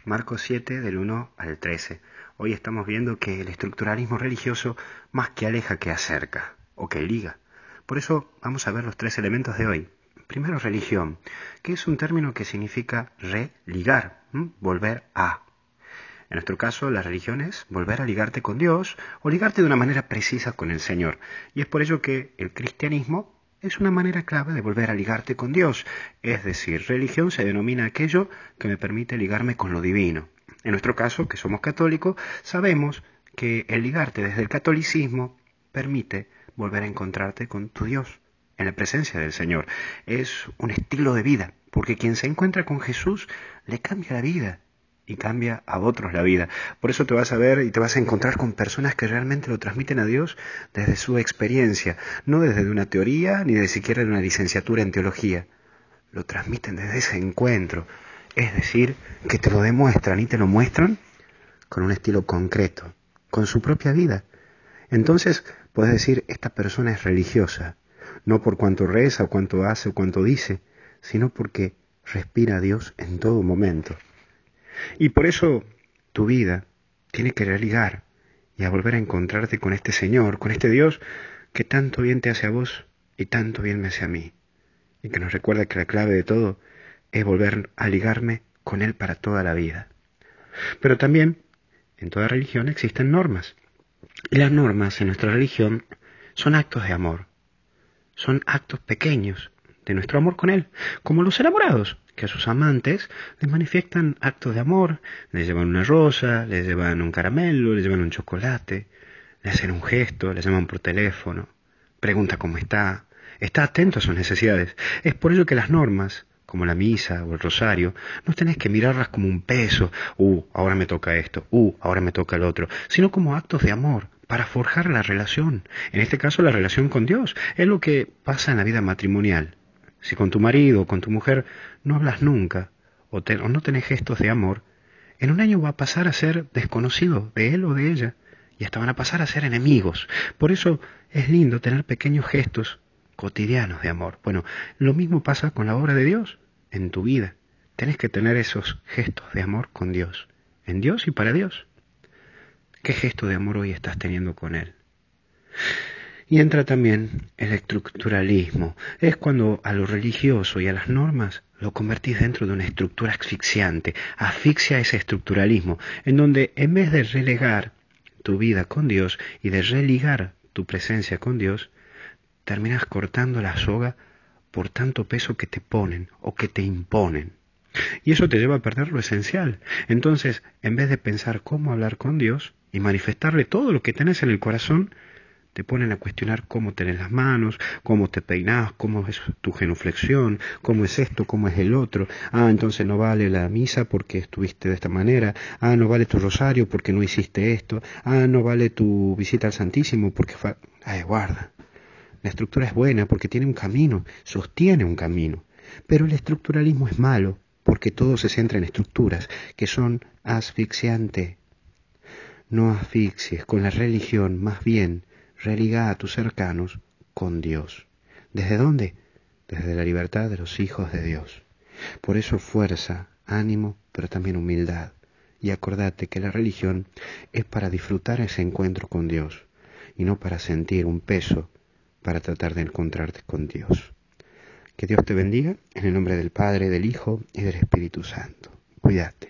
Marcos 7 del 1 al 13. Hoy estamos viendo que el estructuralismo religioso más que aleja que acerca, o que liga. Por eso vamos a ver los tres elementos de hoy. Primero, religión, que es un término que significa religar, volver a. En nuestro caso, la religión es volver a ligarte con Dios o ligarte de una manera precisa con el Señor. Y es por ello que el cristianismo es una manera clave de volver a ligarte con Dios. Es decir, religión se denomina aquello que me permite ligarme con lo divino. En nuestro caso, que somos católicos, sabemos que el ligarte desde el catolicismo permite volver a encontrarte con tu Dios, en la presencia del Señor. Es un estilo de vida, porque quien se encuentra con Jesús le cambia la vida y cambia a otros la vida. Por eso te vas a ver y te vas a encontrar con personas que realmente lo transmiten a Dios desde su experiencia, no desde una teoría ni de siquiera de una licenciatura en teología. Lo transmiten desde ese encuentro. Es decir, que te lo demuestran y te lo muestran con un estilo concreto, con su propia vida. Entonces, puedes decir, esta persona es religiosa, no por cuanto reza, o cuanto hace, o cuanto dice, sino porque respira a Dios en todo momento. Y por eso tu vida tiene que religar y a volver a encontrarte con este Señor, con este Dios que tanto bien te hace a vos y tanto bien me hace a mí. Y que nos recuerda que la clave de todo es volver a ligarme con Él para toda la vida. Pero también en toda religión existen normas. Y las normas en nuestra religión son actos de amor. Son actos pequeños de nuestro amor con Él, como los enamorados, que a sus amantes les manifiestan actos de amor, les llevan una rosa, les llevan un caramelo, les llevan un chocolate, le hacen un gesto, le llaman por teléfono, pregunta cómo está atento a sus necesidades. Es por ello que las normas, como la misa o el rosario, no tenés que mirarlas como un peso, ahora me toca esto, ahora me toca el otro, sino como actos de amor, para forjar la relación, en este caso la relación con Dios. Es lo que pasa en la vida matrimonial. Si con tu marido o con tu mujer no hablas nunca, o no tenés gestos de amor, en un año va a pasar a ser desconocido de él o de ella, y hasta van a pasar a ser enemigos. Por eso es lindo tener pequeños gestos cotidianos de amor. Bueno, lo mismo pasa con la obra de Dios en tu vida. Tenés que tener esos gestos de amor con Dios, en Dios y para Dios. ¿Qué gesto de amor hoy estás teniendo con Él? Y entra también el estructuralismo. Es cuando a lo religioso y a las normas lo convertís dentro de una estructura asfixiante. Asfixia ese estructuralismo, en donde en vez de relegar tu vida con Dios y de religar tu presencia con Dios, terminas cortando la soga por tanto peso que te ponen o que te imponen. Y eso te lleva a perder lo esencial. Entonces, en vez de pensar cómo hablar con Dios y manifestarle todo lo que tenés en el corazón, te ponen a cuestionar cómo tenés las manos, cómo te peinás, cómo es tu genuflexión, cómo es esto, cómo es el otro. Entonces no vale la misa porque estuviste de esta manera. No vale tu rosario porque no hiciste esto. No vale tu visita al Santísimo porque... guarda. La estructura es buena porque tiene un camino, sostiene un camino. Pero el estructuralismo es malo porque todo se centra en estructuras que son asfixiantes. No asfixies con la religión, más bien religa a tus cercanos con Dios. ¿Desde dónde? Desde la libertad de los hijos de Dios. Por eso fuerza, ánimo, pero también humildad. Y acordate que la religión es para disfrutar ese encuentro con Dios y no para sentir un peso para tratar de encontrarte con Dios. Que Dios te bendiga en el nombre del Padre, del Hijo y del Espíritu Santo. Cuídate.